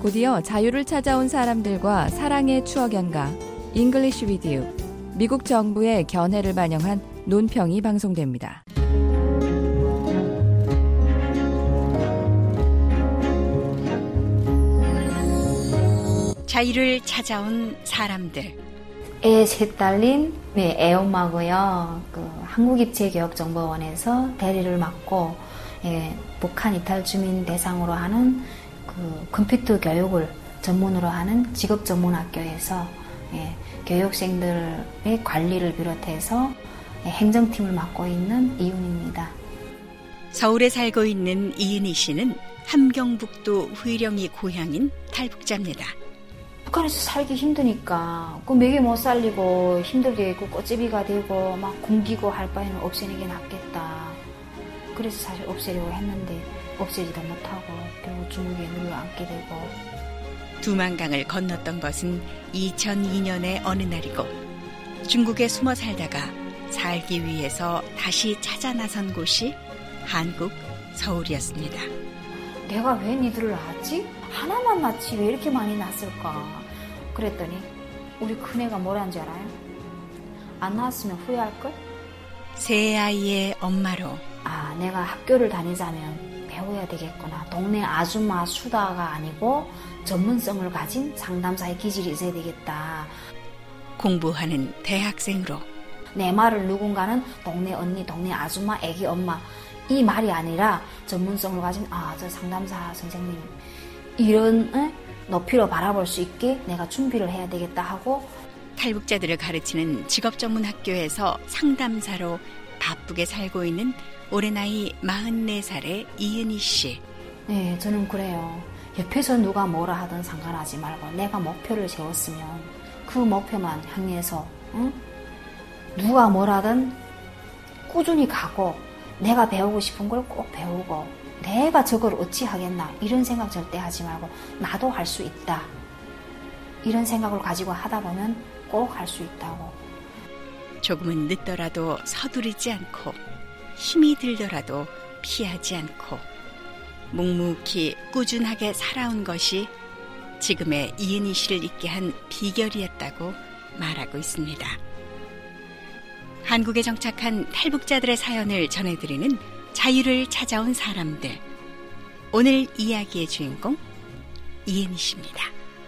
곧이어 자유를 찾아온 사람들과 사랑의 추억 연가 English with You, 미국 정부의 견해를 반영한 논평이 방송됩니다. 자유를 찾아온 사람들. 애 셋 딸린 애엄마고요. 한국입체교육정보원에서 대리를 맡고 북한 이탈 주민 대상으로 하는 컴퓨터 교육을 전문으로 하는 직업전문학교에서 교육생들의 관리를 비롯해서 행정팀을 맡고 있는 이윤입니다. 서울에 살고 있는 이은희 씨는 함경북도 의령이 고향인 탈북자입니다. 북한에서 살기 힘드니까 먹여 못 살리고 힘들게 꽃제비가 되고 막 굶기고 할 바에는 없애는 게 낫겠다. 그래서 사실 없애려고 했는데 없애지도 못하고 결국 중국에 눌러앉게 되고. 두만강을 건넜던 것은 2002년의 어느 날이고 중국에 숨어 살다가 살기 위해서 다시 찾아 나선 곳이 한국 서울이었습니다. 내가 왜 니들을 낳았지? 하나만 낳지 왜 이렇게 많이 낳았을까? 그랬더니 우리 큰애가 뭐라는 줄 알아요? 안 낳았으면 후회할걸? 세 아이의 엄마로 내가 학교를 다니자면 배워야 되겠구나. 동네 아줌마 수다가 아니고 전문성을 가진 상담사의 기질이 있어야 되겠다. 공부하는 대학생으로 내 말을 누군가는 동네 언니, 동네 아줌마, 애기 엄마 이 말이 아니라 전문성을 가진 저 상담사 선생님 이런 높이로 바라볼 수 있게 내가 준비를 해야 되겠다 하고 탈북자들을 가르치는 직업전문학교에서 상담사로 바쁘게 살고 있는 올해 나이 44살의 이은희 씨. 네, 저는 그래요. 옆에서 누가 뭐라 하든 상관하지 말고 내가 목표를 세웠으면 그 목표만 향해서 누가 뭐라든 꾸준히 가고 내가 배우고 싶은 걸 꼭 배우고 내가 저걸 어찌 하겠나 이런 생각 절대 하지 말고 나도 할 수 있다. 이런 생각을 가지고 하다 보면 꼭 할 수 있다고. 조금은 늦더라도 서두르지 않고 힘이 들더라도 피하지 않고 묵묵히 꾸준하게 살아온 것이 지금의 이은희 씨를 있게 한 비결이었다고 말하고 있습니다. 한국에 정착한 탈북자들의 사연을 전해드리는 자유를 찾아온 사람들. 오늘 이야기의 주인공 이은희 씨입니다.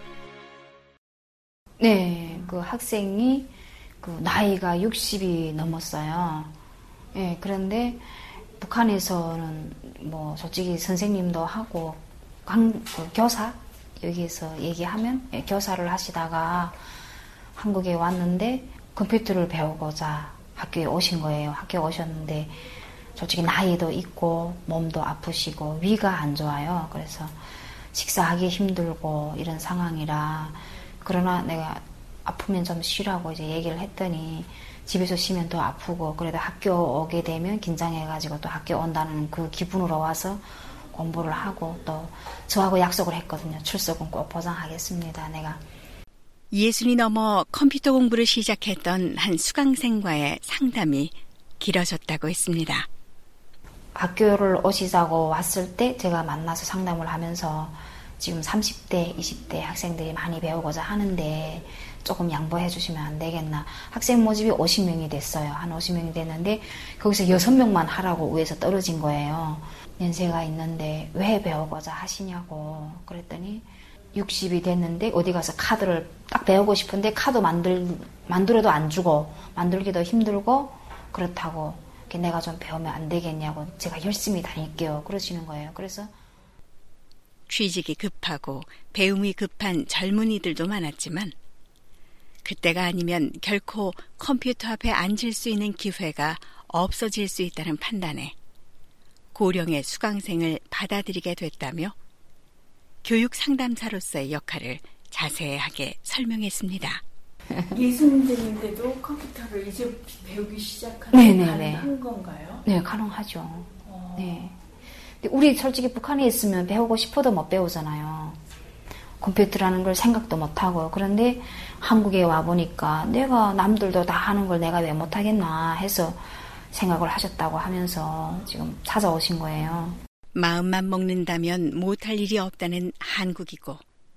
네, 그 학생이 나이가 60이 넘었어요. 예, 그런데 북한에서는 솔직히 선생님도 하고 교사 여기에서 얘기하면 교사를 하시다가 한국에 왔는데 컴퓨터를 배우고자 학교에 오신 거예요. 학교에 오셨는데 솔직히 나이도 있고 몸도 아프시고 위가 안 좋아요. 그래서 식사하기 힘들고 이런 상황이라 그러나 내가 아프면 좀 쉬라고 이제 얘기를 했더니 집에서 쉬면 더 아프고 그래도 학교 오게 되면 긴장해가지고 또 학교 온다는 그 기분으로 와서 공부를 하고 또 저하고 약속을 했거든요. 출석은 꼭 보장하겠습니다. 내가. 60이 넘어 컴퓨터 공부를 시작했던 한 수강생과의 상담이 길어졌다고 했습니다. 학교를 오시자고 왔을 때 제가 만나서 상담을 하면서 지금 30대, 20대 학생들이 많이 배우고자 하는데 조금 양보해 주시면 안 되겠나. 학생 모집이 50명이 됐어요. 한 50명이 됐는데 거기서 6명만 하라고 위에서 떨어진 거예요. 연세가 있는데 왜 배우고자 하시냐고. 그랬더니 60이 됐는데 어디 가서 카드를 딱 배우고 싶은데 카드 만들어도 안 주고 만들기도 힘들고 그렇다고 내가 좀 배우면 안 되겠냐고. 제가 열심히 다닐게요. 그러시는 거예요. 그래서 취직이 급하고 배움이 급한 젊은이들도 많았지만 그때가 아니면 결코 컴퓨터 앞에 앉을 수 있는 기회가 없어질 수 있다는 판단에 고령의 수강생을 받아들이게 됐다며 교육 상담사로서의 역할을 자세하게 설명했습니다. 예수님들인데도 컴퓨터를 이제 배우기 시작하는 게 가능한 건가요? 네, 가능하죠. 네. 근데 우리 솔직히 북한에 있으면 배우고 싶어도 못 배우잖아요. 컴퓨터라는 걸 생각도 못하고. 그런데 한국에 와보니까 내가 남들도 다 하는 걸 내가 왜 못하겠나 해서 생각을 하셨다고 하면서 지금 찾아오신 거예요. 마음만 먹는다면 못할 일이 없다는 한국이고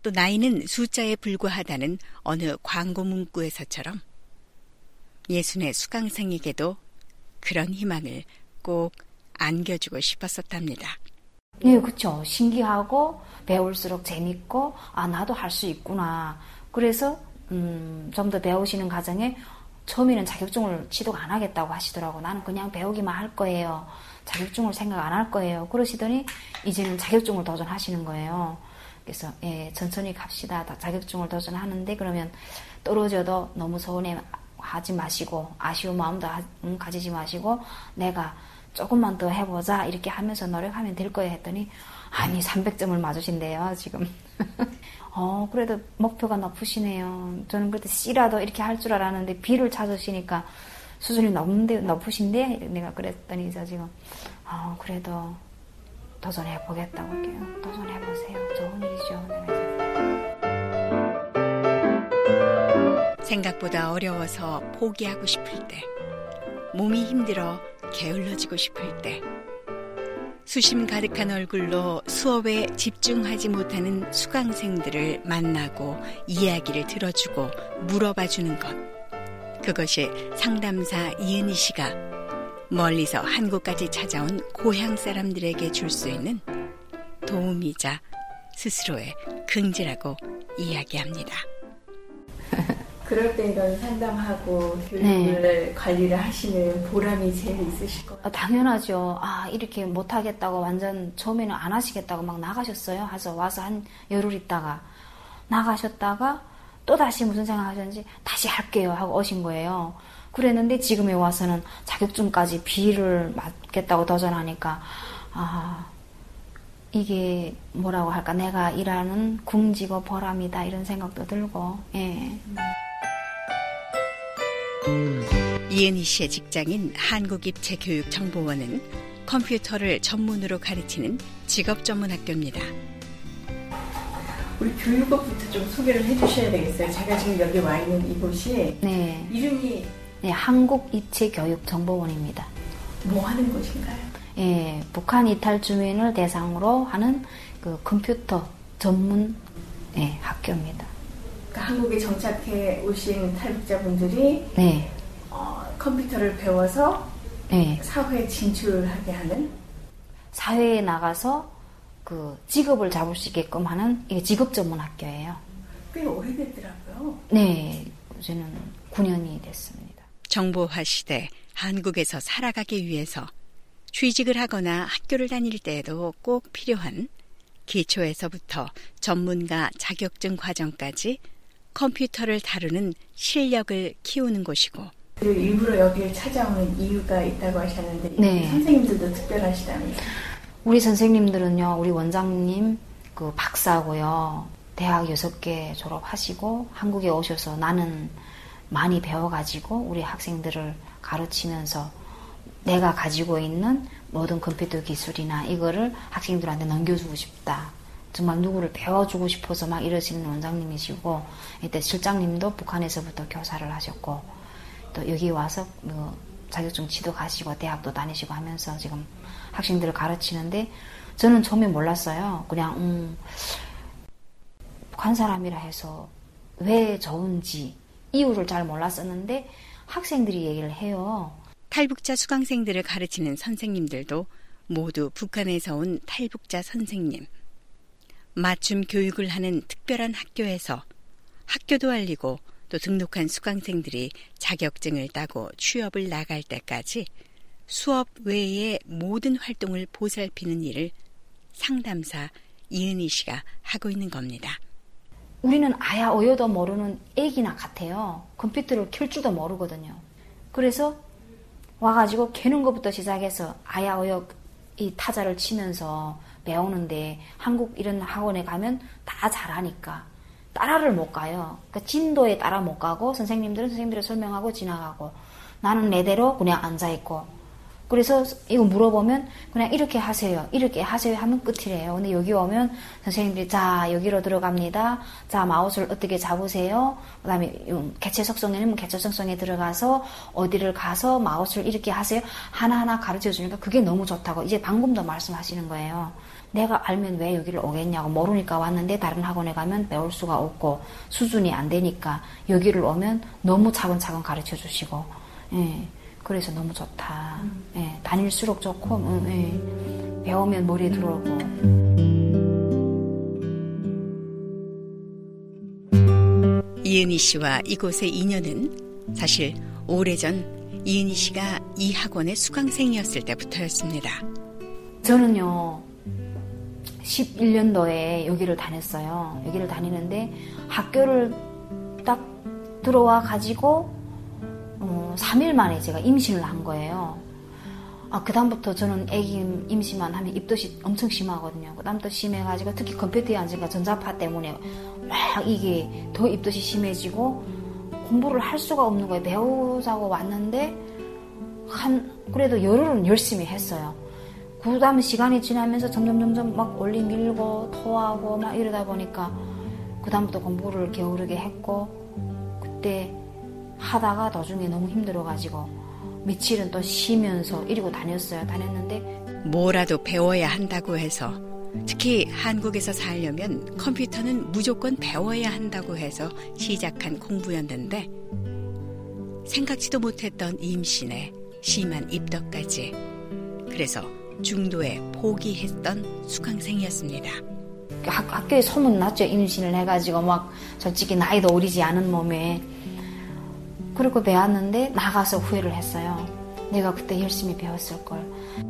또 나이는 숫자에 불과하다는 어느 광고 문구에서처럼 예순의 수강생에게도 그런 희망을 꼭 안겨주고 싶었었답니다. 네, 그렇죠. 신기하고 배울수록 재밌고 나도 할 수 있구나. 그래서 좀 더 배우시는 과정에 처음에는 자격증을 취득 안 하겠다고 하시더라고. 나는 그냥 배우기만 할 거예요. 자격증을 생각 안 할 거예요. 그러시더니 이제는 자격증을 도전하시는 거예요. 그래서 천천히 갑시다. 자격증을 도전하는데 그러면 떨어져도 너무 서운해하지 마시고 아쉬운 마음도 가지지 마시고 내가 조금만 더 해보자 이렇게 하면서 노력하면 될 거예요 했더니 아니 300점을 맞으신대요 지금. 그래도 목표가 높으시네요. 저는 그래도 C라도 이렇게 할 줄 알았는데 B를 찾으시니까 수준이 높으신데 내가 그랬더니 저 지금 그래도 도전해보겠다고 할게요. 도전해보세요. 좋은 일이죠. 생각보다 어려워서 포기하고 싶을 때, 몸이 힘들어 게을러지고 싶을 때, 수심 가득한 얼굴로 수업에 집중하지 못하는 수강생들을 만나고 이야기를 들어주고 물어봐주는 것. 그것이 상담사 이은희 씨가 멀리서 한국까지 찾아온 고향 사람들에게 줄 수 있는 도움이자 스스로의 긍지라고 이야기합니다. 그럴 때 이런 상담하고 교육을 관리를 하시는 보람이 제일 있으실 것 같아요. 당연하죠. 이렇게 못하겠다고 완전 처음에는 안 하시겠다고 막 나가셨어요. 와서 한 열흘 있다가 나가셨다가 또 다시 무슨 생각하셨는지 다시 할게요 하고 오신 거예요. 그랬는데 지금에 와서는 자격증까지 B를 맞겠다고 도전하니까 이게 뭐라고 할까 내가 일하는 궁지고 보람이다 이런 생각도 들고. 이은희 씨의 직장인 한국입체교육정보원은 컴퓨터를 전문으로 가르치는 직업전문학교입니다. 우리 교육업부터 좀 소개를 해주셔야 되겠어요. 제가 지금 여기 와 있는 이곳이 이름이 한국입체교육정보원입니다. 뭐 하는 곳인가요? 북한 이탈 주민을 대상으로 하는 그 컴퓨터 전문 학교입니다. 그러니까 한국에 정착해 오신 탈북자분들이 컴퓨터를 배워서 사회에 진출하게 하는, 사회에 나가서 그 직업을 잡을 수 있게끔 하는 이게 직업 전문 학교예요. 꽤 오래됐더라고요. 네, 이제는 9년이 됐습니다. 정보화 시대 한국에서 살아가기 위해서 취직을 하거나 학교를 다닐 때에도 꼭 필요한 기초에서부터 전문가 자격증 과정까지 컴퓨터를 다루는 실력을 키우는 곳이고, 그리고 일부러 여기를 찾아오는 이유가 있다고 하셨는데 선생님들도 특별하시다면서요? 우리 선생님들은요, 우리 원장님 그 박사고요. 대학 6개 졸업하시고 한국에 오셔서 나는 많이 배워가지고 우리 학생들을 가르치면서 내가 가지고 있는 모든 컴퓨터 기술이나 이거를 학생들한테 넘겨주고 싶다. 정말 누구를 배워주고 싶어서 막 이러시는 원장님이시고, 이때 실장님도 북한에서부터 교사를 하셨고, 또 여기 와서 자격증 취득하시고 대학도 다니시고 하면서 지금 학생들을 가르치는데, 저는 처음에 몰랐어요. 그냥 북한 사람이라 해서 왜 좋은지 이유를 잘 몰랐었는데 학생들이 얘기를 해요. 탈북자 수강생들을 가르치는 선생님들도 모두 북한에서 온 탈북자 선생님. 맞춤 교육을 하는 특별한 학교에서 학교도 알리고 또 등록한 수강생들이 자격증을 따고 취업을 나갈 때까지 수업 외의 모든 활동을 보살피는 일을 상담사 이은희 씨가 하고 있는 겁니다. 우리는 아야 어여도 모르는 애기나 같아요. 컴퓨터를 켤 줄도 모르거든요. 그래서 와가지고 캐는 것부터 시작해서 아야 어여 이 타자를 치면서 배우는데, 한국 이런 학원에 가면 다 잘하니까 따라를 못 가요. 그러니까 진도에 따라 못 가고 선생님들은 선생님들이 설명하고 지나가고 나는 내대로 그냥 앉아있고, 그래서 이거 물어보면 그냥 이렇게 하세요 하면 끝이래요. 근데 여기 오면 선생님들이 자 여기로 들어갑니다. 자 마우스를 어떻게 잡으세요. 그 다음에 개체 속성에는 개체 속성에 들어가서 어디를 가서 마우스를 이렇게 하세요. 하나하나 가르쳐 주니까 그게 너무 좋다고 이제 방금도 말씀하시는 거예요. 내가 알면 왜 여기를 오겠냐고, 모르니까 왔는데 다른 학원에 가면 배울 수가 없고 수준이 안 되니까 여기를 오면 너무 차근차근 가르쳐 주시고, 예, 그래서 너무 좋다. 예, 다닐수록 좋고, 예, 배우면 머리에 들어오고. 이은희 씨와 이곳의 인연은 사실 오래전 이은희 씨가 이 학원의 수강생이었을 때부터였습니다. 저는요, 11년도에 여기를 다녔어요. 여기를 다니는데 학교를 딱 들어와 가지고 3일 만에 제가 임신을 한 거예요. 그 다음부터 저는 애기 임신만 하면 입덧이 엄청 심하거든요. 그 다음부터 심해가지고 특히 컴퓨터에 앉으니까 전자파 때문에 막 이게 더 입덧이 심해지고 공부를 할 수가 없는 거예요. 배우자고 왔는데 그래도 열흘은 열심히 했어요. 그 다음 시간이 지나면서 점점 막 올리 밀고 토하고 막 이러다 보니까 그 다음부터 공부를 게으르게 했고, 그때 하다가 도중에 너무 힘들어가지고 며칠은 또 쉬면서 이러고 다녔는데 뭐라도 배워야 한다고 해서, 특히 한국에서 살려면 컴퓨터는 무조건 배워야 한다고 해서 시작한 공부였는데 생각지도 못했던 임신에 심한 입덧까지, 그래서 중도에 포기했던 수강생이었습니다. 학교에 소문났죠. 임신을 해가지고 막 솔직히 나이도 어리지 않은 몸에. 그리고 배웠는데 나가서 후회를 했어요. 내가 그때 열심히 배웠을걸.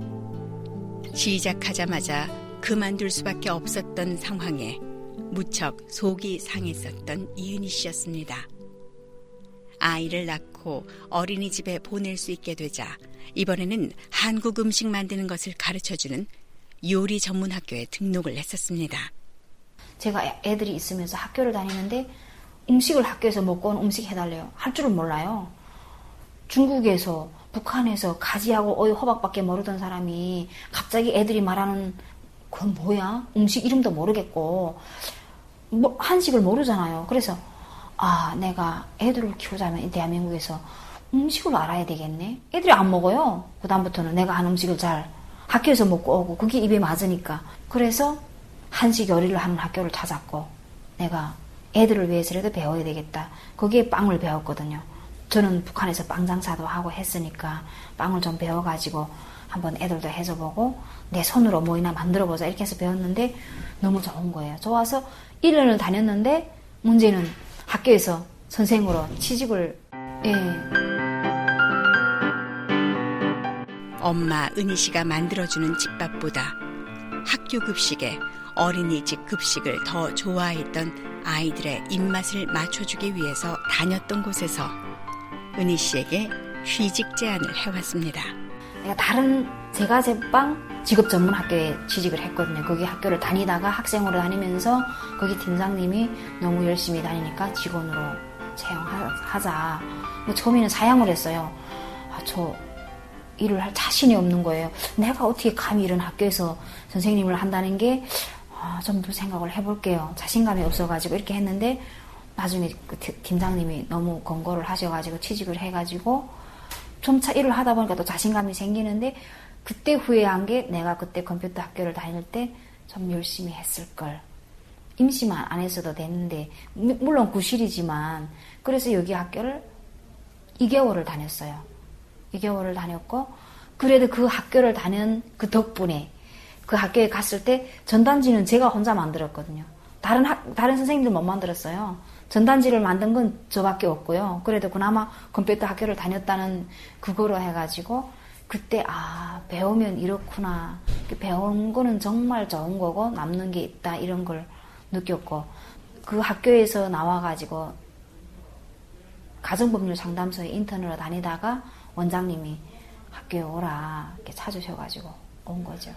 시작하자마자 그만둘 수밖에 없었던 상황에 무척 속이 상했었던 이은희 씨였습니다. 아이를 낳고 어린이집에 보낼 수 있게 되자 이번에는 한국 음식 만드는 것을 가르쳐주는 요리 전문 학교에 등록을 했었습니다. 제가 애들이 있으면서 학교를 다니는데 음식을 학교에서 먹고 온 음식 해달래요. 할 줄은 몰라요. 중국에서, 북한에서 가지하고 어이 호박밖에 모르던 사람이 갑자기 애들이 말하는 그건 뭐야? 음식 이름도 모르겠고 한식을 모르잖아요. 그래서 내가 애들을 키우자면 대한민국에서 음식을 알아야 되겠네. 애들이 안 먹어요. 그 다음부터는 내가 한 음식을 잘 학교에서 먹고 오고 그게 입에 맞으니까. 그래서 한식 요리를 하는 학교를 찾았고 내가 애들을 위해서라도 배워야 되겠다. 거기에 빵을 배웠거든요. 저는 북한에서 빵 장사도 하고 했으니까 빵을 좀 배워가지고 한번 애들도 해줘보고 내 손으로 뭐이나 만들어보자 이렇게 해서 배웠는데 너무 좋은 거예요. 좋아서 1년을 다녔는데 문제는 학교에서 선생으로 취직을. 엄마 은희 씨가 만들어주는 집밥보다 학교 급식에 어린이집 급식을 더 좋아했던 아이들의 입맛을 맞춰주기 위해서 다녔던 곳에서 은희 씨에게 취직 제안을 해왔습니다. 내가 다른 제과제빵 직업 전문 학교에 취직을 했거든요. 거기 학교를 다니다가 학생으로 다니면서 거기 팀장님이 너무 열심히 다니니까 직원으로 채용하자. 처음에는 사양을 했어요. 저 일을 할 자신이 없는 거예요. 내가 어떻게 감히 이런 학교에서 선생님을 한다는 게 좀 더 생각을 해볼게요. 자신감이 없어가지고 이렇게 했는데 나중에 그 팀장님이 너무 권고를 하셔가지고 취직을 해가지고 점차 일을 하다 보니까 또 자신감이 생기는데 그때 후회한 게 내가 그때 컴퓨터 학교를 다닐 때 좀 열심히 했을걸. 임시만 안 했어도 됐는데 물론 구실이지만 그래서 여기 학교를 2개월을 다녔어요. 2개월을 다녔고 그래도 그 학교를 다닌 그 덕분에 그 학교에 갔을 때 전단지는 제가 혼자 만들었거든요. 다른 선생님들 못 만들었어요. 전단지를 만든 건 저밖에 없고요. 그래도 그나마 컴퓨터 학교를 다녔다는 그거로 해가지고 그때 배우면 이렇구나. 배운 거는 정말 좋은 거고 남는 게 있다 이런 걸 느꼈고 그 학교에서 나와가지고 가정법률 상담소에 인턴으로 다니다가 원장님이 학교에 오라 이렇게 찾으셔가지고 온 거죠.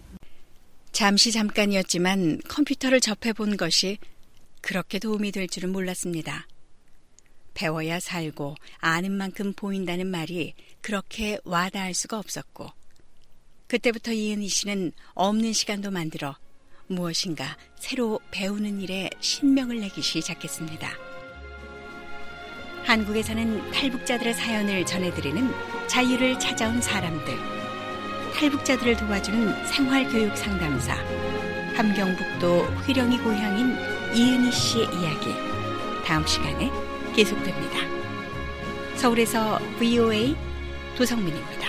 잠깐이었지만 컴퓨터를 접해본 것이 그렇게 도움이 될 줄은 몰랐습니다. 배워야 살고 아는 만큼 보인다는 말이 그렇게 와닿을 수가 없었고 그때부터 이은희 씨는 없는 시간도 만들어 무엇인가 새로 배우는 일에 신명을 내기 시작했습니다. 한국에 사는 탈북자들의 사연을 전해드리는 자유를 찾아온 사람들. 탈북자들을 도와주는 생활교육 상담사, 함경북도 회령이 고향인 이은희 씨의 이야기, 다음 시간에 계속됩니다. 서울에서 VOA 도성민입니다.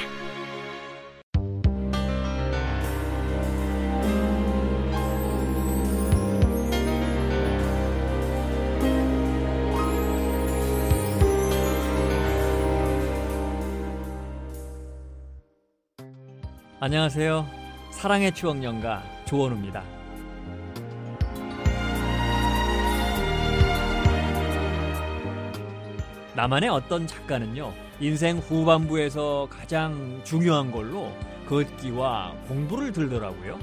안녕하세요. 사랑의 추억 연가 조원우입니다. 남한의 어떤 작가는요, 인생 후반부에서 가장 중요한 걸로 걷기와 공부를 들더라고요.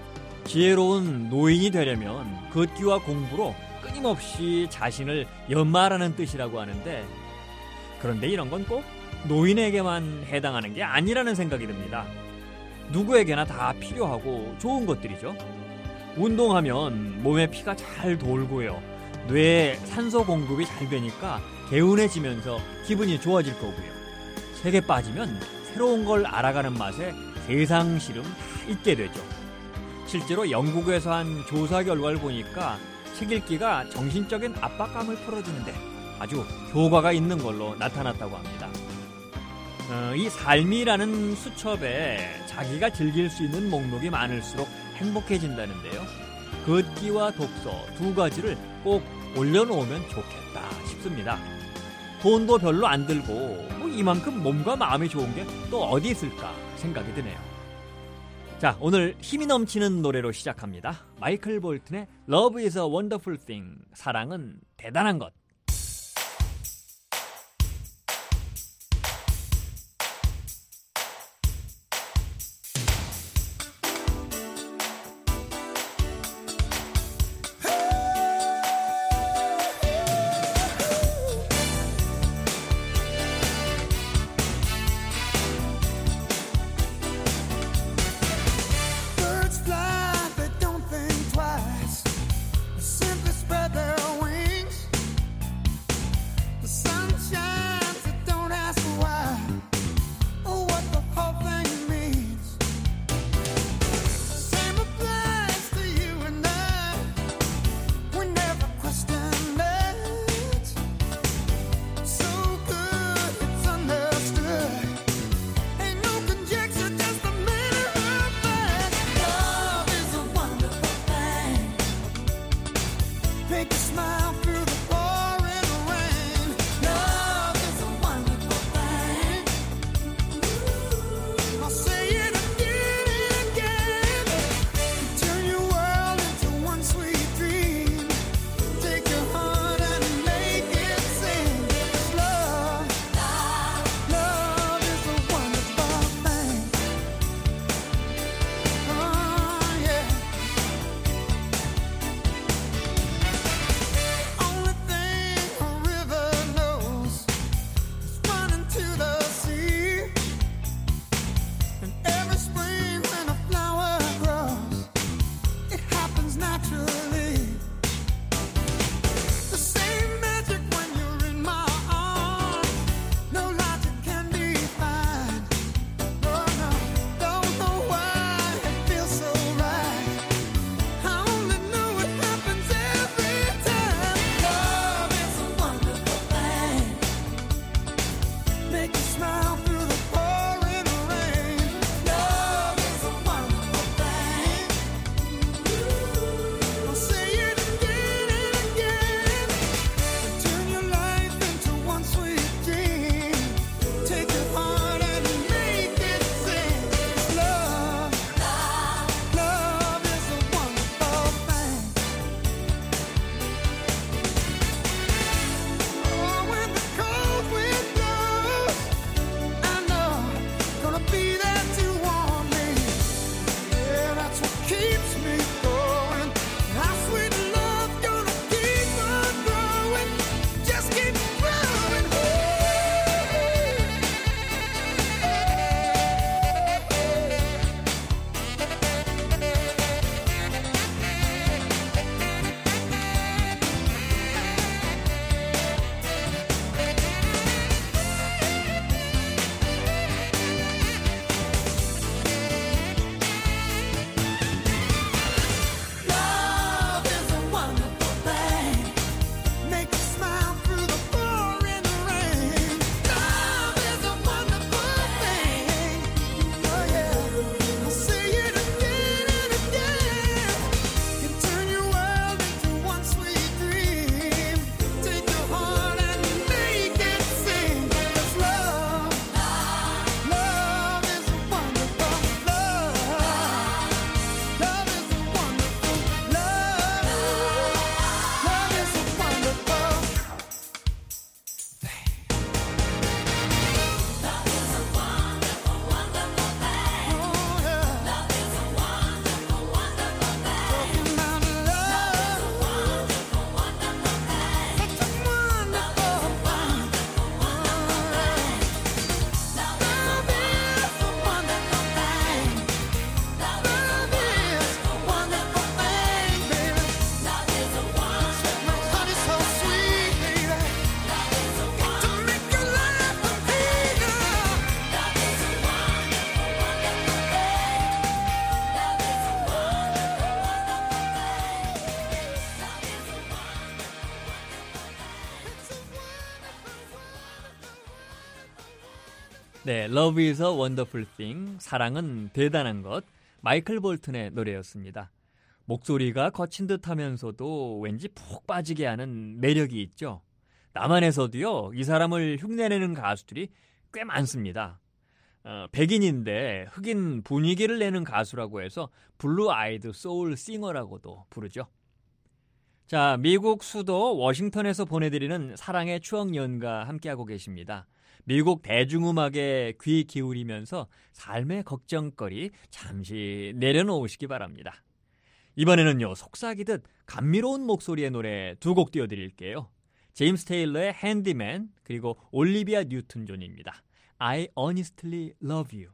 지혜로운 노인이 되려면 걷기와 공부로 끊임없이 자신을 연마하라는 뜻이라고 하는데, 그런데 이런 건 꼭 노인에게만 해당하는 게 아니라는 생각이 듭니다. 누구에게나 다 필요하고 좋은 것들이죠. 운동하면 몸에 피가 잘 돌고요, 뇌에 산소 공급이 잘 되니까 개운해지면서 기분이 좋아질 거고요. 책에 빠지면 새로운 걸 알아가는 맛에 세상 시름 다 잊게 되죠. 실제로 영국에서 한 조사 결과를 보니까 책 읽기가 정신적인 압박감을 풀어주는데 아주 효과가 있는 걸로 나타났다고 합니다. 이 삶이라는 수첩에 자기가 즐길 수 있는 목록이 많을수록 행복해진다는데요. 걷기와 독서 두 가지를 꼭 올려놓으면 좋겠다 싶습니다. 돈도 별로 안 들고 이만큼 몸과 마음이 좋은 게 또 어디 있을까 생각이 드네요. 자, 오늘 힘이 넘치는 노래로 시작합니다. 마이클 볼튼의 Love is a Wonderful Thing, 사랑은 대단한 것. Oh 네, Love is a wonderful thing. 사랑은 대단한 것. 마이클 볼튼의 노래였습니다. 목소리가 거친 듯하면서도 왠지 푹 빠지게 하는 매력이 있죠. 남한에서도요, 이 사람을 흉내내는 가수들이 꽤 많습니다. 백인인데 흑인 분위기를 내는 가수라고 해서 블루 아이드 소울 싱어라고도 부르죠. 자, 미국 수도 워싱턴에서 보내드리는 사랑의 추억 연가 함께하고 계십니다. 미국 대중음악에 귀 기울이면서 삶의 걱정거리 잠시 내려놓으시기 바랍니다. 이번에는요, 속삭이듯 감미로운 목소리의 노래 두 곡 띄워드릴게요. 제임스 테일러의 핸디맨, 그리고 올리비아 뉴튼 존입니다. I honestly love you.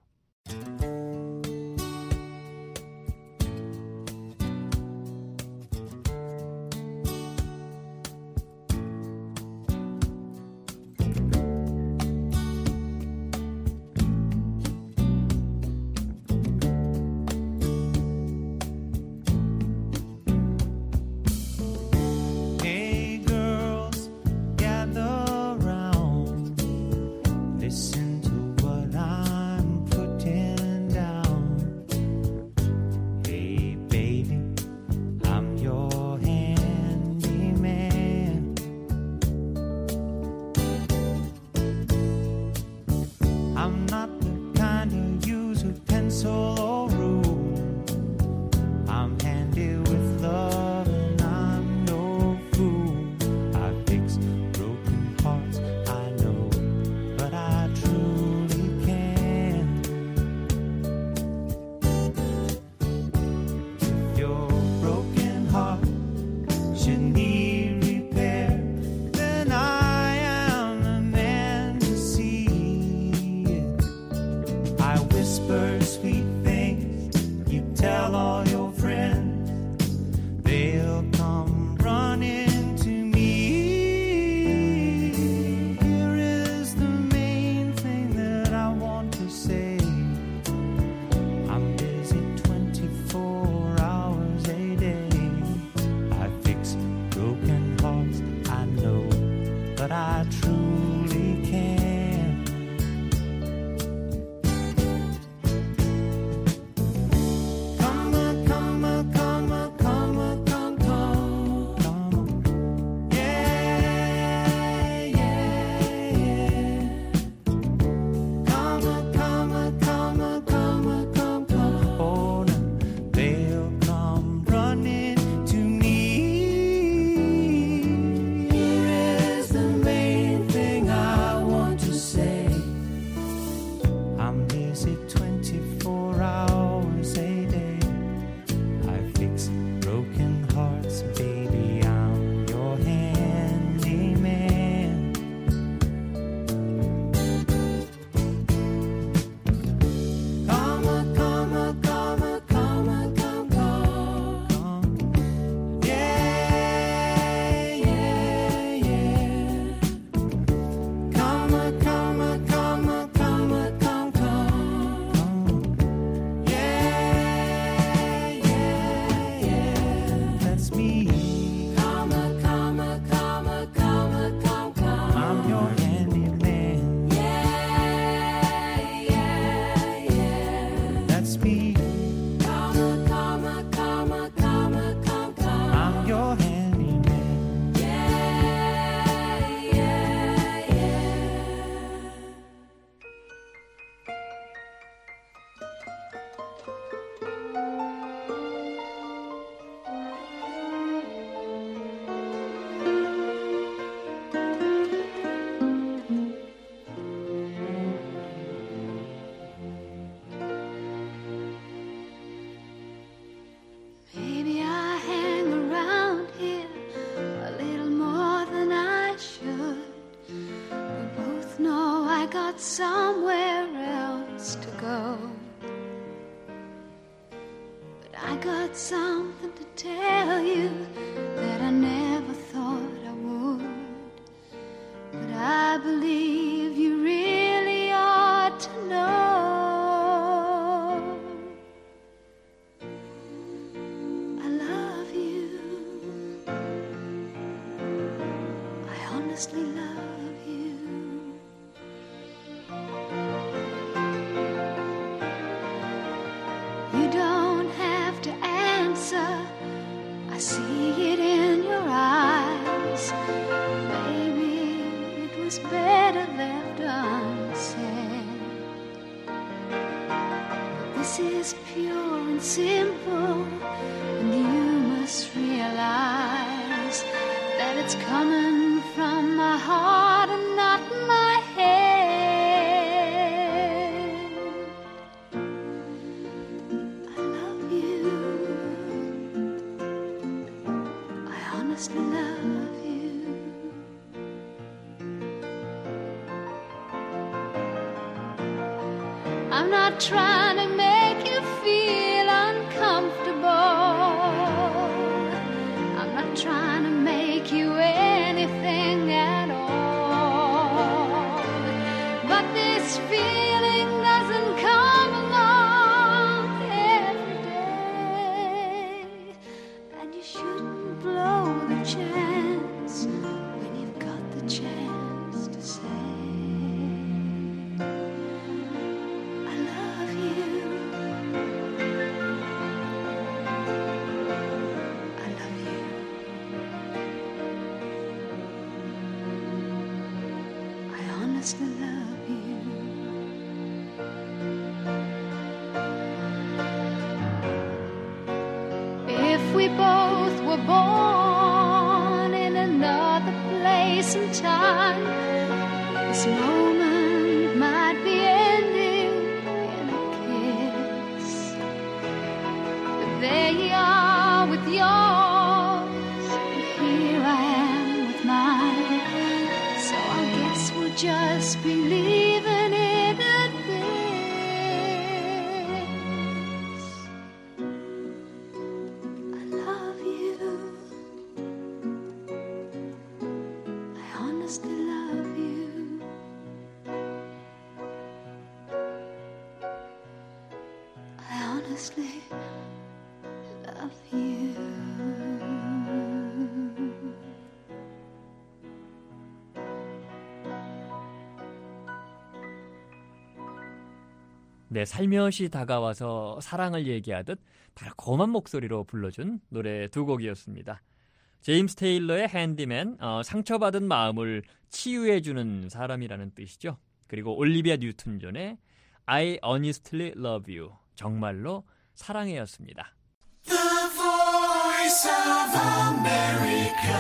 Somewhere else to go, but I got something to tell you that I never thought I would, but I believe you really ought to know. I love you, I honestly love you. it's coming from my heart and not my head. I love you. I honestly love you. I'm not trying to make you feel uncomfortable. I'm not trying to make you anything at all. But this feeling doesn't come along every day. And you shouldn't blow the chance when you've got the chance to say, I love you. I love you. I honestly love you. If we both were born in another place and time, this moment might be ending in a kiss. But there you are with yours, and here I am with mine. So I guess we'll just be leaving it at this. I love you. I honestly love you. I honestly love you. 네, 살며시 다가와서 사랑을 얘기하듯 달콤한 목소리로 불러준 노래 두 곡이었습니다. 제임스 테일러의 핸디맨, 상처받은 마음을 치유해주는 사람이라는 뜻이죠. 그리고 올리비아 뉴튼 존의 I honestly love you, 정말로 사랑해였습니다. The voice of America,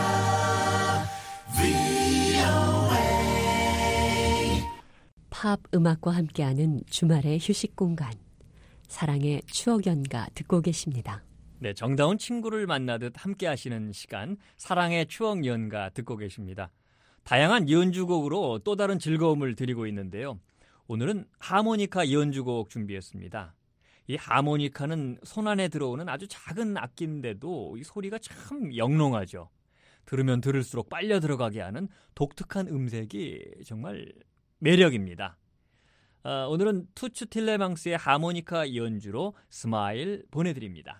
VOA. 팝 음악과 함께하는 주말의 휴식 공간, 사랑의 추억 연가 듣고 계십니다. 네, 정다운 친구를 만나듯 함께 하시는 시간, 사랑의 추억 연가 듣고 계십니다. 다양한 연주곡으로 또 다른 즐거움을 드리고 있는데요. 오늘은 하모니카 연주곡 준비했습니다. 이 하모니카는 손 안에 들어오는 아주 작은 악기인데도 이 소리가 참 영롱하죠. 들으면 들을수록 빨려 들어가게 하는 독특한 음색이 정말 매력입니다. 오늘은 투츠 틸레망스의 하모니카 연주로 스마일 보내드립니다.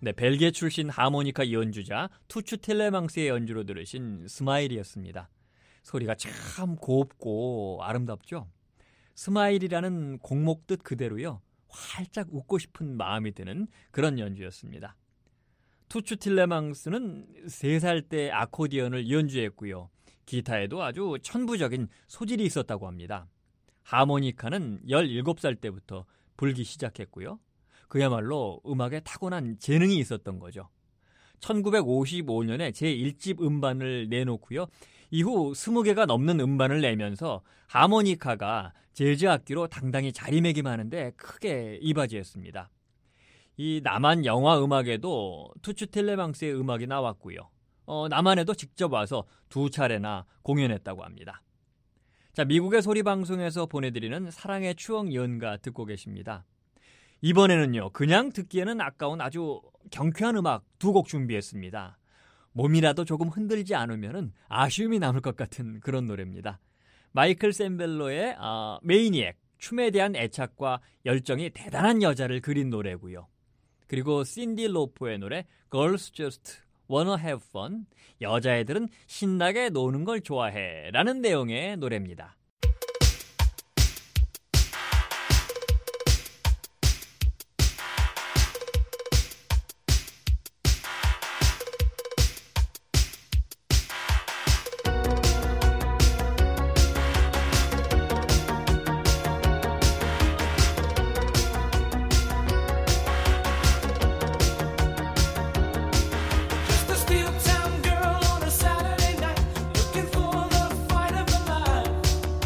네, 벨기에 출신 하모니카 연주자 투추 틸레망스의 연주로 들으신 스마일이었습니다. 소리가 참 곱고 아름답죠? 스마일이라는 곡목 뜻 그대로요. 활짝 웃고 싶은 마음이 드는 그런 연주였습니다. 투추 틸레망스는 3살 때 아코디언을 연주했고요. 기타에도 아주 천부적인 소질이 있었다고 합니다. 하모니카는 17살 때부터 불기 시작했고요. 그야말로 음악에 타고난 재능이 있었던 거죠. 1955년에 제1집 음반을 내놓고요. 이후 20개가 넘는 음반을 내면서 하모니카가 재즈 악기로 당당히 자리매김하는데 크게 이바지했습니다. 이 남한 영화 음악에도 투추 틸레망스의 음악이 나왔고요. 남한에도 직접 와서 2차례나 공연했다고 합니다. 자, 미국의 소리방송에서 보내드리는 사랑의 추억 연가 듣고 계십니다. 이번에는요, 그냥 듣기에는 아까운 아주 경쾌한 음악 2곡 준비했습니다. 몸이라도 조금 흔들지 않으면 아쉬움이 남을 것 같은 그런 노래입니다. 마이클 샌벨로의 매니액, 춤에 대한 애착과 열정이 대단한 여자를 그린 노래고요. 그리고 신디 로퍼의 노래 Girls Just Wanna Have Fun, 여자애들은 신나게 노는 걸 좋아해 라는 내용의 노래입니다. Steel town girl on a Saturday night, looking for the fight of her life.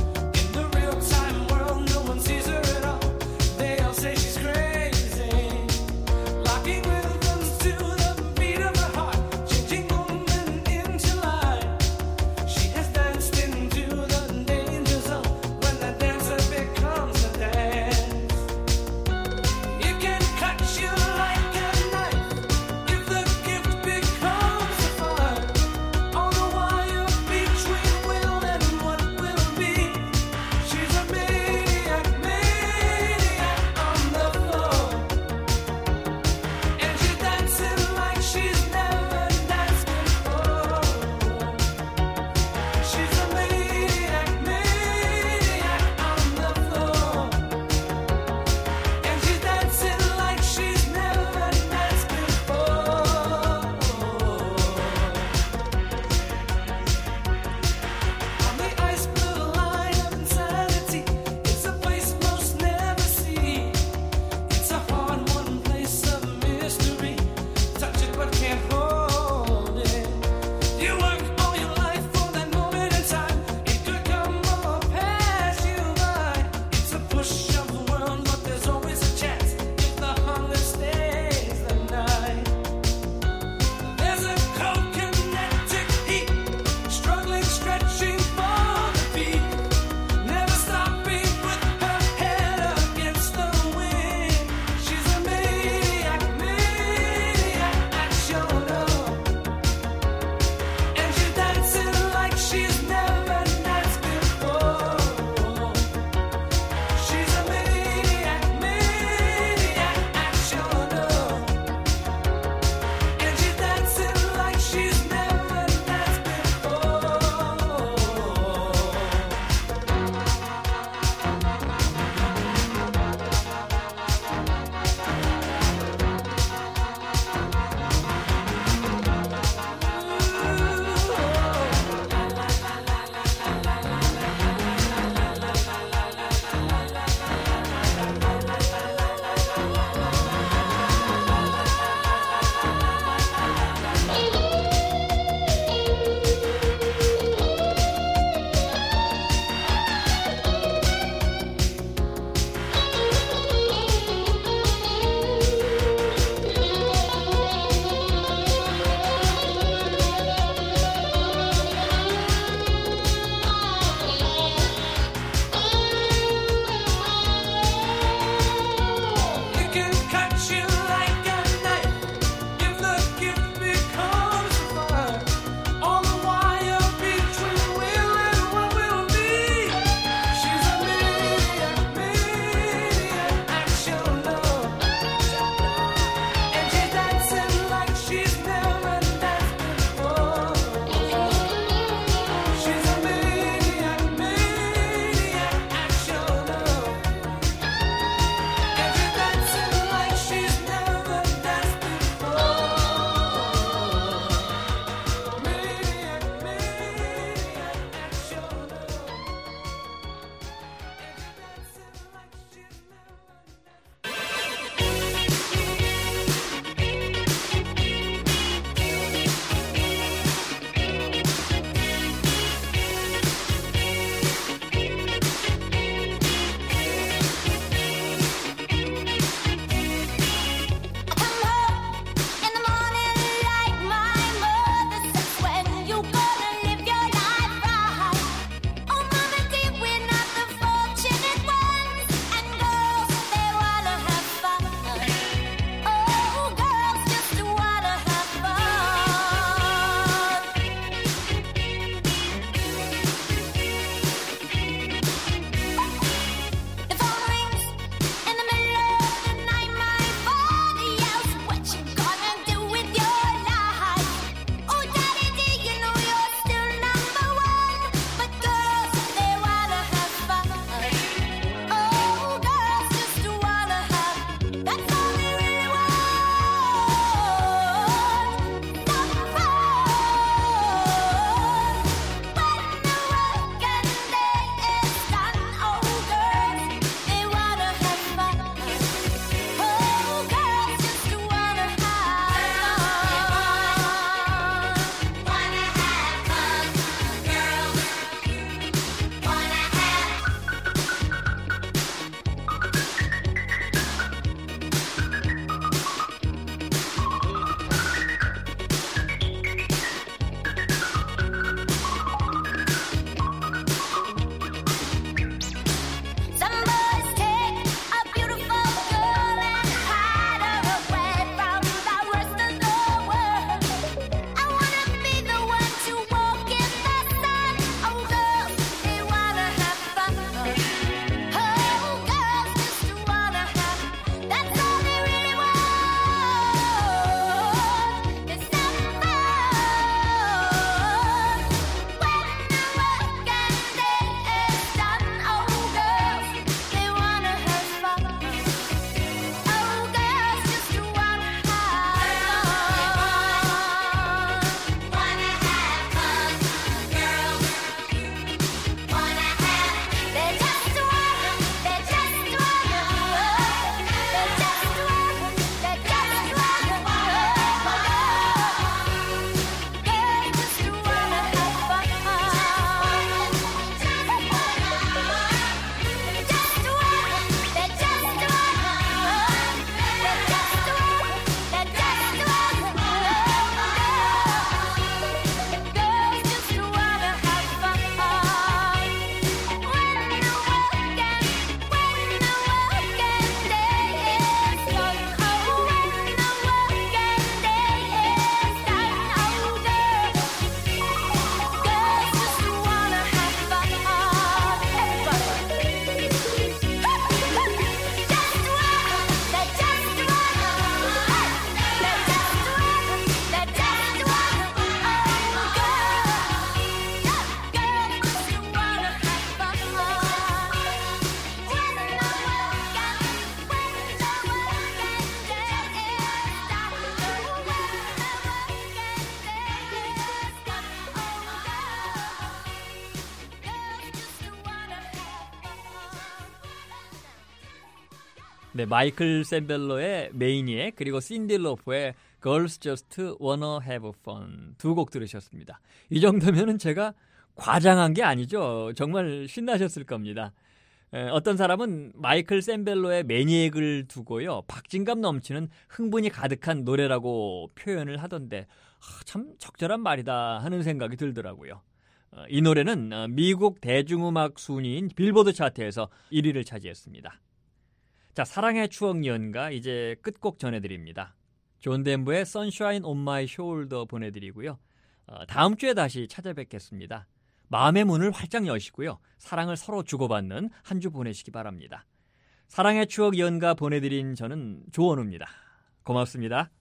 네, 마이클 샌벨러의 매니액 그리고 신디 로퍼의 Girls Just Wanna Have Fun 두 곡 들으셨습니다. 이 정도면은 제가 과장한 게 아니죠. 정말 신나셨을 겁니다. 어떤 사람은 마이클 샌벨러의 매니액을 두고요, 박진감 넘치는 흥분이 가득한 노래라고 표현을 하던데 참 적절한 말이다 하는 생각이 들더라고요. 이 노래는 미국 대중음악 순위인 빌보드 차트에서 1위를 차지했습니다. 자, 사랑의 추억 연가 이제 끝곡 전해드립니다. 존 덴버의 Sunshine on My Shoulder 보내드리고요. 다음 주에 다시 찾아뵙겠습니다. 마음의 문을 활짝 여시고요. 사랑을 서로 주고받는 한 주 보내시기 바랍니다. 사랑의 추억 연가 보내드린 저는 조원우입니다. 고맙습니다.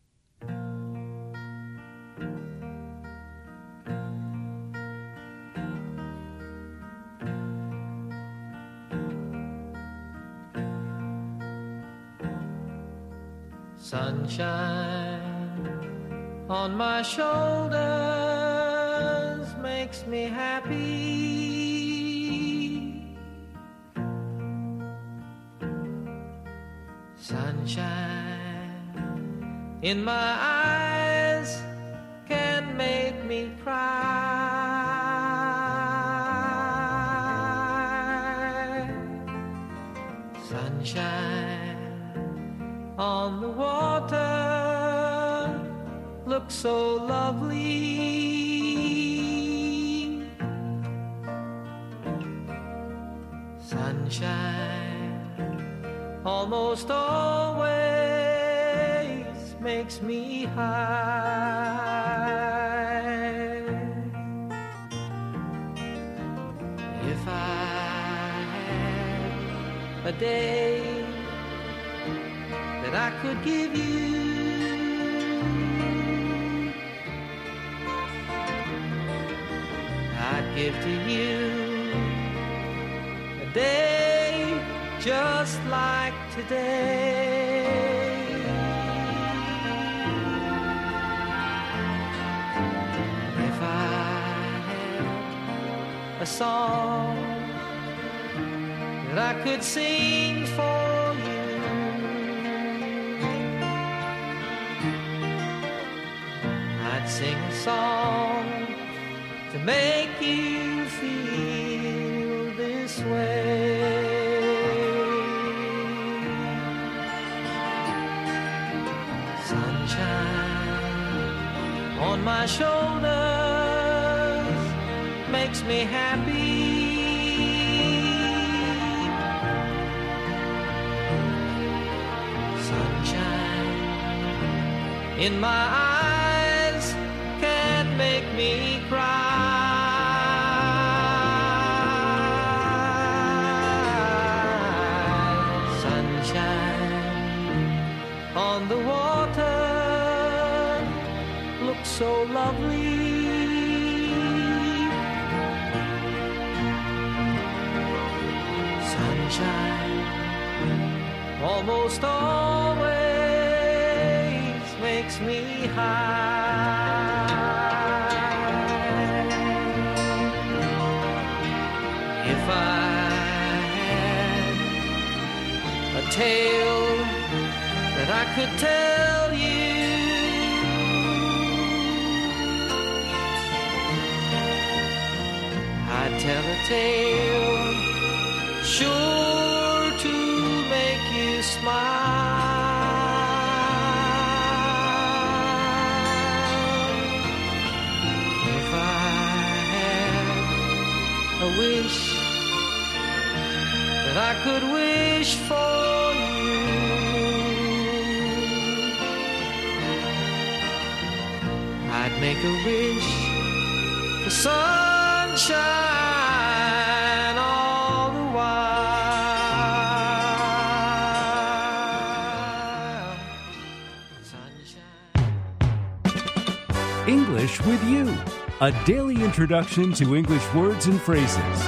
Sunshine on my shoulders makes me happy. Sunshine in my eyes can make me cry. Sunshine on the water looks so lovely. Sunshine almost always makes me high. If I had a day that I could give you, I'd give to you a day just like today. If I had a song that I could sing for you, sing a song to make you feel this way. Sunshine on my shoulders makes me happy. Sunshine in my eyes make me cry. Sunshine on the water looks so lovely. Sunshine almost always makes me high. If I had a tale that I could tell you, I'd tell a tale sure to make you smile. If I had a wish that I could wish for you, I'd make a wish for sunshine all the while. Sunshine. English with You, a daily introduction to English words and phrases.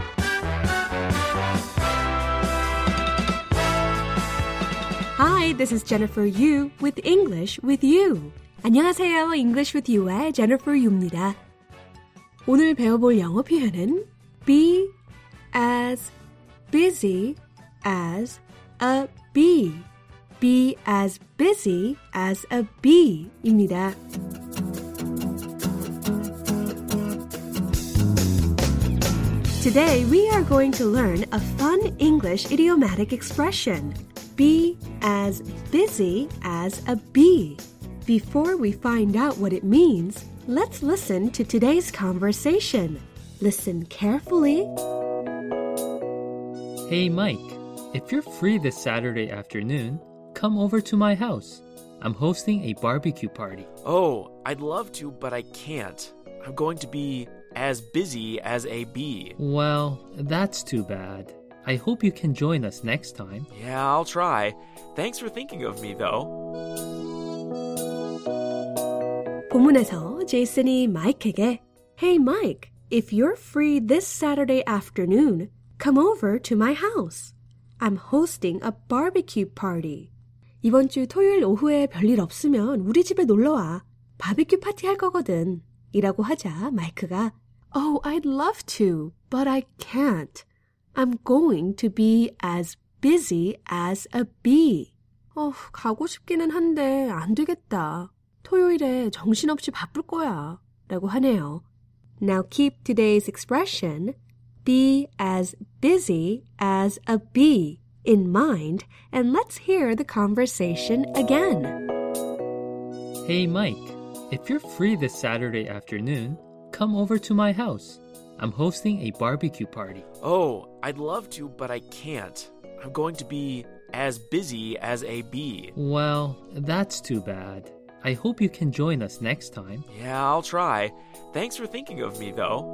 Hi, this is Jennifer Yu with English with You. 안녕하세요. English with You의 Jennifer Yu입니다. 오늘 배워볼 영어 표현은 be as busy as a be. Be as busy as a bee 입니다. Today we are going to learn a fun English idiomatic expression. Be as busy as a bee. Before we find out what it means, let's listen to today's conversation. Listen carefully. Hey Mike, if you're free this Saturday afternoon, come over to my house. I'm hosting a barbecue party. Oh, I'd love to, but I can't. I'm going to be as busy as a bee. Well, that's too bad. I hope you can join us next time. Yeah, I'll try. Thanks for thinking of me, though. 본문에서 제이슨이 마이크에게 Hey Mike, if you're free this Saturday afternoon, come over to my house. I'm hosting a barbecue party. 이번 주 토요일 오후에 별일 없으면 우리 집에 놀러와. 바비큐 파티 할 거거든. 이라고 하자 마이크가 Oh, I'd love to, but I can't. I'm going to be as busy as a bee. 가고 싶기는 한데 안 되겠다. 토요일에 정신없이 바쁠 거야. 라고 하네요. Now keep today's expression, be as busy as a bee, in mind, and let's hear the conversation again. Hey Mike, if you're free this Saturday afternoon, come over to my house. I'm hosting a barbecue party. Oh, I'd love to, but I can't. I'm going to be as busy as a bee. Well, that's too bad. I hope you can join us next time. Yeah, I'll try. Thanks for thinking of me, though.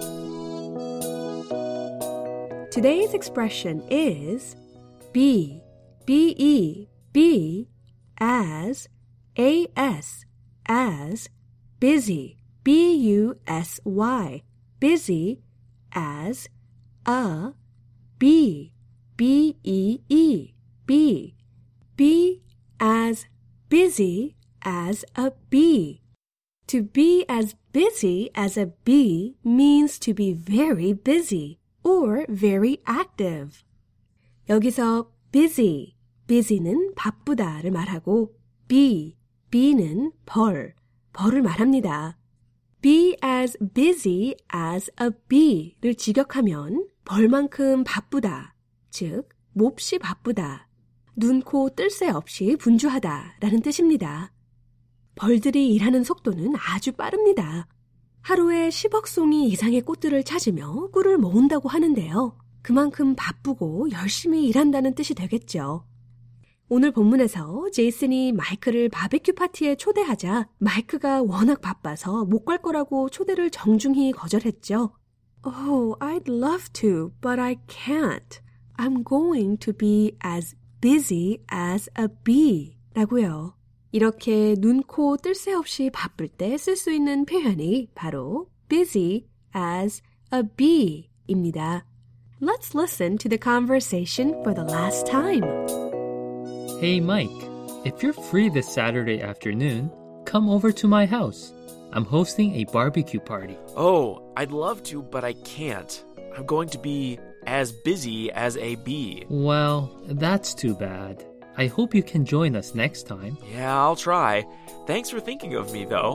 Today's expression is be, B-E, be, as, A-S, as, busy, B-U-S-Y, busy, as, a, bee, B-E-E, bee, be as busy as a bee. To be as busy as a bee means to be very busy or very active. 여기서 busy, busy는 바쁘다를 말하고 be는 벌을 말합니다. Be as busy as a bee를 직역하면 벌만큼 바쁘다, 즉 몹시 바쁘다, 눈, 코, 뜰 새 없이 분주하다 라는 뜻입니다. 벌들이 일하는 속도는 아주 빠릅니다. 하루에 10억 송이 이상의 꽃들을 찾으며 꿀을 모은다고 하는데요. 그만큼 바쁘고 열심히 일한다는 뜻이 되겠죠. 오늘 본문에서 제이슨이 마이크를 바비큐 파티에 초대하자 마이크가 워낙 바빠서 못 갈 거라고 초대를 정중히 거절했죠. Oh, I'd love to, but I can't. I'm going to be as busy as a bee 라고요. 이렇게 눈, 코, 뜰 새 없이 바쁠 때 쓸 수 있는 표현이 바로 busy as a bee 입니다. Let's listen to the conversation for the last time. Hey Mike, if you're free this Saturday afternoon, come over to my house. I'm hosting a barbecue party. Oh, I'd love to, but I can't. I'm going to be as busy as a bee. Well, that's too bad. I hope you can join us next time. Yeah, I'll try. Thanks for thinking of me, though.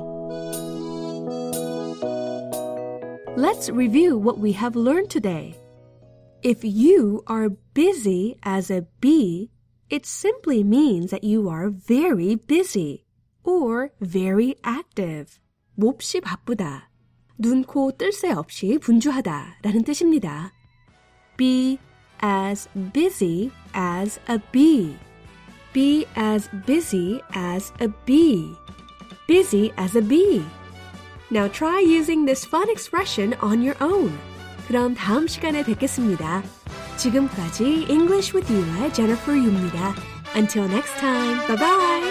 Let's review what we have learned today. If you are busy as a bee, it simply means that you are very busy or very active. 몹시 바쁘다. 눈, 코, 뜰 새 없이 분주하다 라는 뜻입니다. Be as busy as a bee. Be as busy as a bee. Busy as a bee. Now try using this fun expression on your own. 그럼 다음 시간에 뵙겠습니다. 지금까지 English with You의 Jennifer Yu입니다. Until next time, bye bye.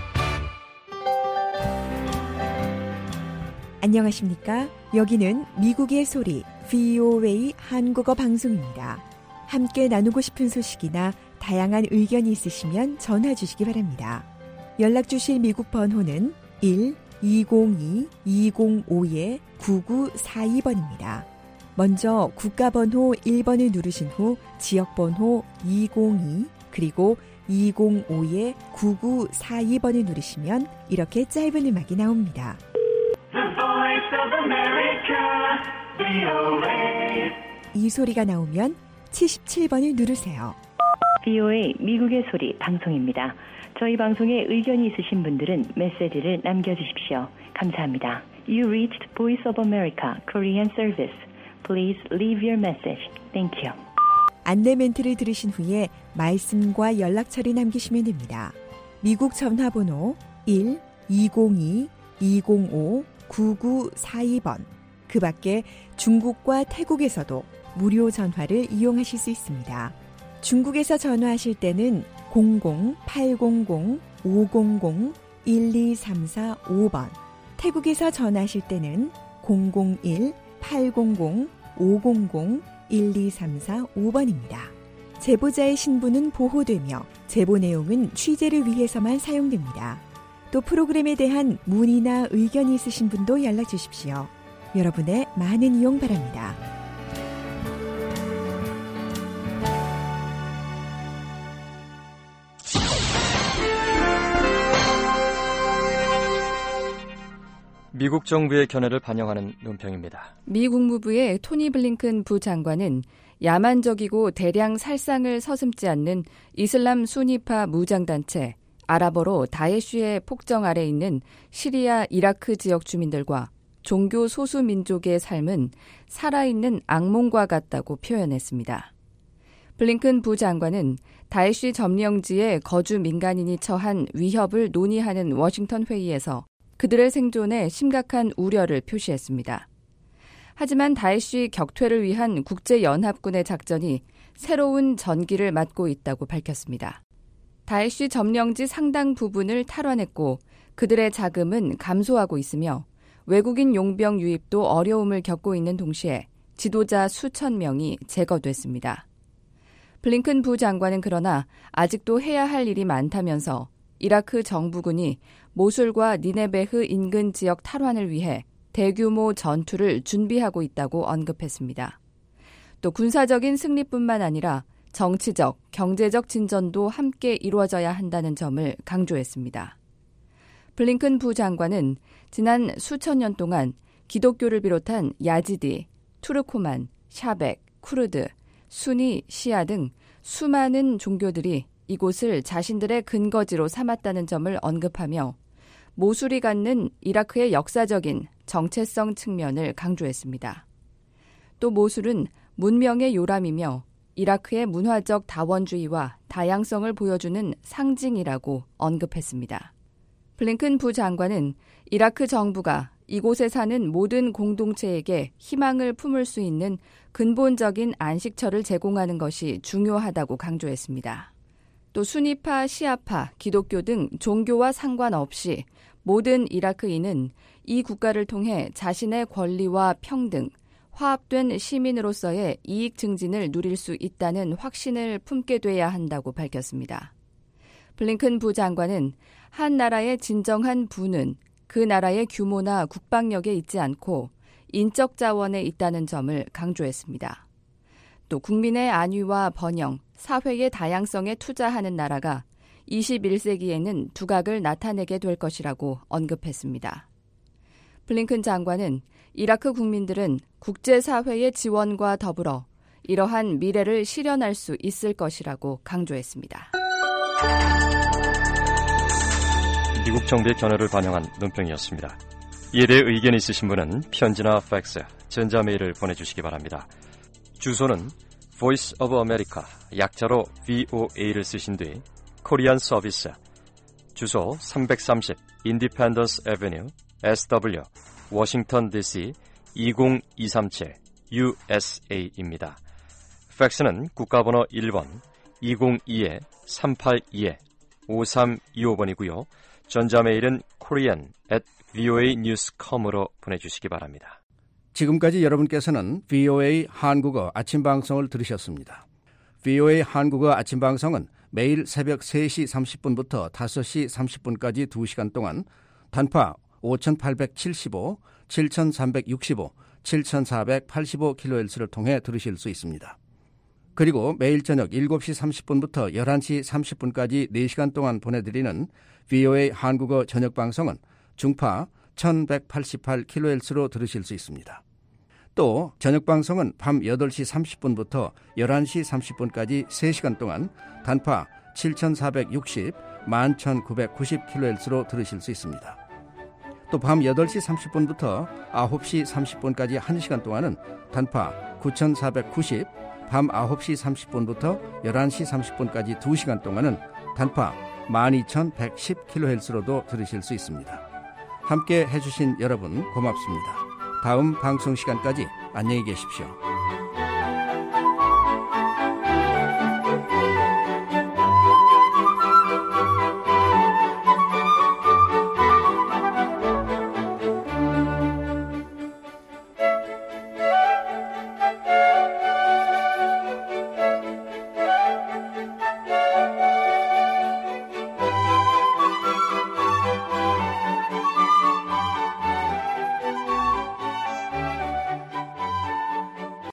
안녕하십니까? 여기는 미국의 소리 VOA 한국어 방송입니다. 함께 나누고 싶은 소식이나 다양한 의견이 있으시면 전화 주시기 바랍니다. 연락 주실 미국 번호는 1-202-205-9942번입니다. 먼저 국가번호 1번을 누르신 후 지역번호 202 그리고 205-9942번을 누르시면 이렇게 짧은 음악이 나옵니다. The Voice of America, VOA. 이 소리가 나오면 77번을 누르세요. VOA 미국의 소리 방송입니다. 저희 방송에 의견이 있으신 분들은 메시지를 남겨주십시오. 감사합니다. You reached Voice of America Korean Service. Please leave your message. Thank you. 안내 멘트를 들으신 후에 말씀과 연락처를 남기시면 됩니다. 미국 전화번호 1-202-205-9942번. 그 밖에 중국과 태국에서도 무료 전화를 이용하실 수 있습니다. 중국에서 전화하실 때는 00-800-500-1234-5번, 태국에서 전화하실 때는 001-800-500-1234-5번입니다. 제보자의 신분은 보호되며 제보 내용은 취재를 위해서만 사용됩니다. 또 프로그램에 대한 문의나 의견이 있으신 분도 연락 주십시오. 여러분의 많은 이용 바랍니다. 미국 정부의 견해를 반영하는 논평입니다. 미 국무부의 토니 블링컨 부장관은 야만적이고 대량 살상을 서슴지 않는 이슬람 수니파 무장단체 아랍어로 다에쉬의 폭정 아래 있는 시리아, 이라크 지역 주민들과 종교 소수 민족의 삶은 살아있는 악몽과 같다고 표현했습니다. 블링컨 부장관은 다에쉬 점령지에 거주 민간인이 처한 위협을 논의하는 워싱턴 회의에서 그들의 생존에 심각한 우려를 표시했습니다. 하지만 다에쉬 격퇴를 위한 국제연합군의 작전이 새로운 전기를 맞고 있다고 밝혔습니다. 다에쉬 점령지 상당 부분을 탈환했고 그들의 자금은 감소하고 있으며 외국인 용병 유입도 어려움을 겪고 있는 동시에 지도자 수천 명이 제거됐습니다. 블링컨 부장관은 그러나 아직도 해야 할 일이 많다면서 이라크 정부군이 모술과 니네베흐 인근 지역 탈환을 위해 대규모 전투를 준비하고 있다고 언급했습니다. 또 군사적인 승리뿐만 아니라 정치적, 경제적 진전도 함께 이루어져야 한다는 점을 강조했습니다. 블링컨 부장관은 지난 수천 년 동안 기독교를 비롯한 야지디, 투르코만, 샤벡, 쿠르드, 수니, 시아 등 수많은 종교들이 이곳을 자신들의 근거지로 삼았다는 점을 언급하며 모술이 갖는 이라크의 역사적인 정체성 측면을 강조했습니다. 또 모술은 문명의 요람이며 이라크의 문화적 다원주의와 다양성을 보여주는 상징이라고 언급했습니다. 블링컨 부장관은 이라크 정부가 이곳에 사는 모든 공동체에게 희망을 품을 수 있는 근본적인 안식처를 제공하는 것이 중요하다고 강조했습니다. 또 수니파, 시아파, 기독교 등 종교와 상관없이 모든 이라크인은 이 국가를 통해 자신의 권리와 평등, 화합된 시민으로서의 이익 증진을 누릴 수 있다는 확신을 품게 돼야 한다고 밝혔습니다. 블링컨 부장관은 한 나라의 진정한 부는 그 나라의 규모나 국방력에 있지 않고 인적 자원에 있다는 점을 강조했습니다. 또 국민의 안위와 번영, 사회의 다양성에 투자하는 나라가 21세기에는 두각을 나타내게 될 것이라고 언급했습니다. 블링컨 장관은 이라크 국민들은 국제사회의 지원과 더불어 이러한 미래를 실현할 수 있을 것이라고 강조했습니다. 미국 정부의 견해를 반영한 논평이었습니다. 이에 대해 의견이 있으신 분은 편지나 팩스, 전자메일을 보내주시기 바랍니다. 주소는 Voice of America, 약자로 VOA를 쓰신 뒤 코리안 서비스, 주소 330 Independence Avenue, SW, 워싱턴 DC 20237 USA입니다. 팩스는 국가번호 1번 202-382-5325번이고요. 전자메일은 korean@voanews.com으로 보내주시기 바랍니다. 지금까지 여러분께서는 VOA 한국어 아침방송을 들으셨습니다. VOA 한국어 아침방송은 매일 새벽 3시 30분부터 5시 30분까지 2시간 동안 단파 5875, 7365, 7485kHz를 통해 들으실 수 있습니다. 그리고 매일 저녁 7시 30분부터 11시 30분까지 4시간 동안 보내드리는 VOA 한국어 저녁 방송은 중파 1188kHz로 들으실 수 있습니다. 또 저녁 방송은 밤 8시 30분부터 11시 30분까지 3시간 동안 단파 7460, 11990kHz로 들으실 수 있습니다. 또 밤 8시 30분부터 9시 30분까지 1시간 동안은 단파 9490, 밤 9시 30분부터 11시 30분까지 2시간 동안은 단파 12110kHz로도 들으실 수 있습니다. 함께 해주신 여러분 고맙습니다. 다음 방송 시간까지 안녕히 계십시오.